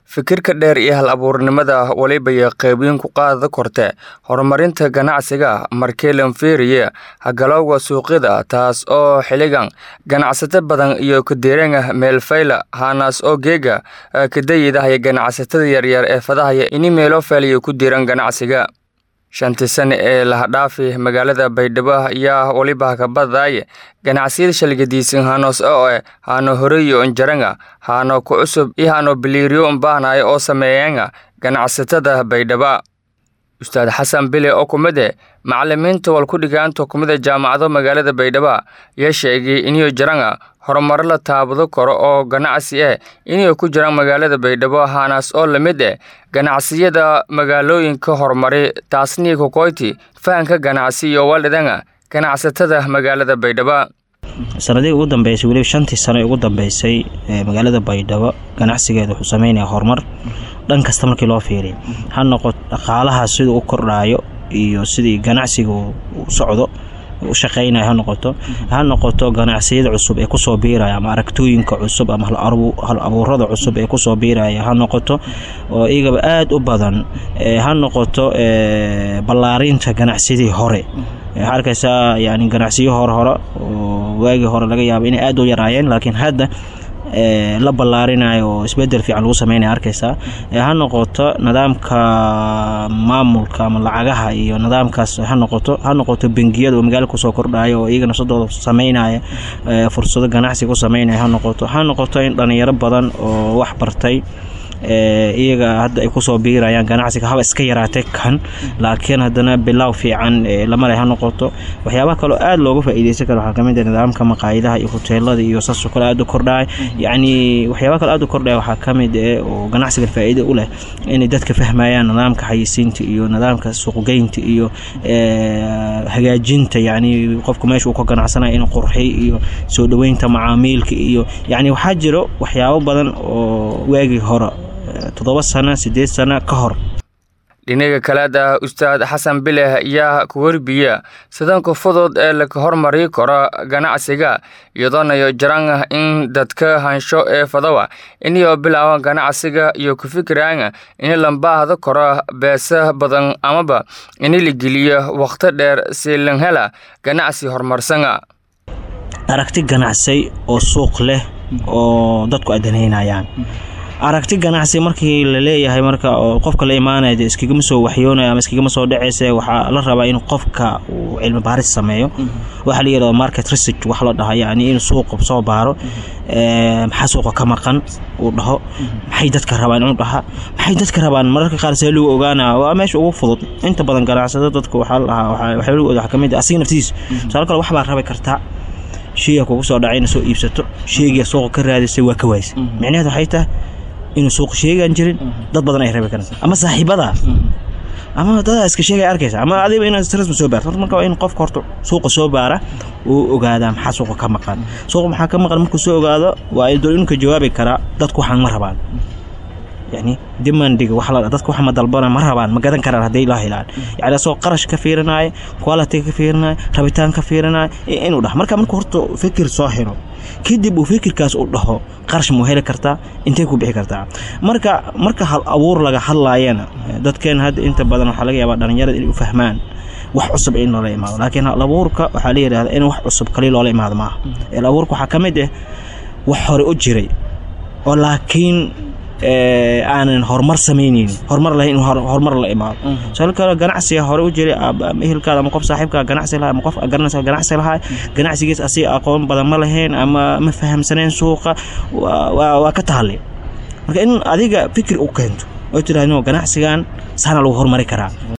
Fikirka dheer iyo hal-abuurnimada waliba iyo qaybiin ku qaada korte horumarinta ganacsiga markii la fiiriyo hagalowga suuqyada taas oo xiligan ganacsato badan iyo ku diiran meel fayla hanaas oo geega ka dayida ganacsatada yaryar ee fadahaya in meelo fayliyo ku diiran ganacsiga shantii sano ee la dhaafi magaalada Baydhabo ayaa waliba ka baday ganacsiyada shalgadiisan hanos oo hano horeeyo injaranga hano ku cusub iyo hano biliiriyo baahnaay oo sameeyanga ganacsatada Baydhabo Ustaad Xasan Bile oo kumade macallimiinta wal ku dhigaanto kumada jaamacado magaalada Baydhabo ayaa sheegay inuu jaranga horumar la taabado karo oo ganacsi inuu ku jiraan magaalada Baydhabo hanas oo lamid ganacsiyada magaalooyinka horumari taasni ku qoyti fahanka ganacsi iyo walidanga ganacsatada magaalada Baydhabo sanadii ugu dambeysay wali 5 sano ugu dambeysay magaalada Baydhabo ganacsigeedu wuxuu sameeyay horumar dhan kasta markii loo fiiriyo ha noqoto dhaqaalaha sidoo uu kordhayo iyo sidii ganacsigu u socdo u shaqeynaa ha noqoto ganacsiyada cusub ee ku soo biiraya ama aragtooyinka cusub ama hal abuurada cusub ee ku soo biiraya ha noqoto oo iyaga aad u badan ha noqoto ballaarinta ganacsidii hore halkaasa yani ganacsiyo hore oo waagi hore laga yaabo in aad u yaraayeen laakiin hadda la ballaarinayo isbedel fiican lagu sameeyay arkaysa ha noqoto nidaamka maamulka ama lacagaha iyo nidaamkaas ha noqoto bangiyada oo magaalada ku soo kordhayo oo iyagana sidoo sameeynaya fursado ganacsi ku sameeynaya ha noqoto in dhalinyaro badan oo wax bartay iyaga hadda ay ku soo biirayaan ganacsiga haba iska yaraatay kan laakiin hadana bilow fiican lama leeyahay noqoto waxyaabaha kale aad looga faa'iideysan karo waxa kamid ah nidaamka maqaayadaha iyo hoteelada iyo saas oo kale aad u kordhay yani waxyaabaha kale aad u kordhay waxa kamid ah oo ganacsiga faa'iido u leh in dadka fahmayaan nidaamka xayisiinta iyo nidaamka suuqgeynta iyo hagaajinta yani qofku meesha uu ka ganacsanayo in qurxi iyo soo dhaweynta macaamilka iyo yani waxa jiro waxyaabo badan oo waagi hore 7 sano 8 sano ka hor dhinaca kale Ustaad Xasan Bile ayaa ku warbiya sidanka fudud ee la horumari karo ganacsiga iyadoo jarang in dadka hansho ee fadawa inay bilaawaan ganacsiga iyo ku fikiraan in la baahdo karo beesa badan amaba in la geliyo waqti dheer si la helo ganacsi horumarsan aragti ganacsi oo suuq leh oo dadku adeynayaan aragti ganacsi markii la leeyahay marka qofka la imaanay iskiga soo waxyoonay ama iskiga soo dhaceysay waxa la rabaa in qofka uu cilmi baaris sameeyo waxa la yiraahdo market research wax la dhahay yani in suuq soo baaro maxaa suuqa ka maqan uu dhaho maxay dadka rabaan inuu dhaha maxay dadka rabaan mararka qaar si loo ogaana waa meesha ugu fudud inta badan ganacsatada dadku waxa lagu waxa kamid ah naftiis sabab kale wax baa rabay kartaa shey ku soo dhacayna soo iibsato sheyga suuqa ka raadisay waa ka waayis macnaheedu waxay tahay inuu suuq sheegan jirin dad badan ay rabi karaan ama saaxiibada ama dad iska sheegay arkaysa ama adiga inaad stress soo baarto marka in qof horto suuqa soo baara oo ogaada maxaa suuqa ka maqan suuqa maxaa ka maqan markuu soo ogaado waa inuu ka jawaabi kara dadku waxaan ma rabaan yani demandiga wax la dadku wax ma dalbana ma rabaan ma gadan karaan haday la helaan yani soo qarash ka fiirinay quality ka fiirinay rabitaan ka fiirinay inuu dhax marka horto fikir soo helo kadib uu fikirkaas u dhaho qarash mu heli kartaa intee ku bixi kartaa marka hal abuur laga hadlaayana dadkeen had inta badan waxa laga yaabaa dhalinyarada inay u fahmaan wax cusub in loo imaado laakiin hal abuurka waxa la yiraahdaa in wax cusub kaliya loo imaado ma aha abuurku waxa kamid ah wax hore u jiray oo laakiin aanan horumar sameeynin horumar lahayn horumar la imaado sababta ganacsiga hore u jiray ehelkaada ama qof saaxiibka ganacsi lahaa ama qof garanaysa ganacsi lahaa ganacsigiisa asii aqoon badan ma lahayn ama ma fahamsaneen suuqa waa ka tahalay marka in adiga fikir u keento oo tiraahdo ganacsigan sana lagu horumari karaa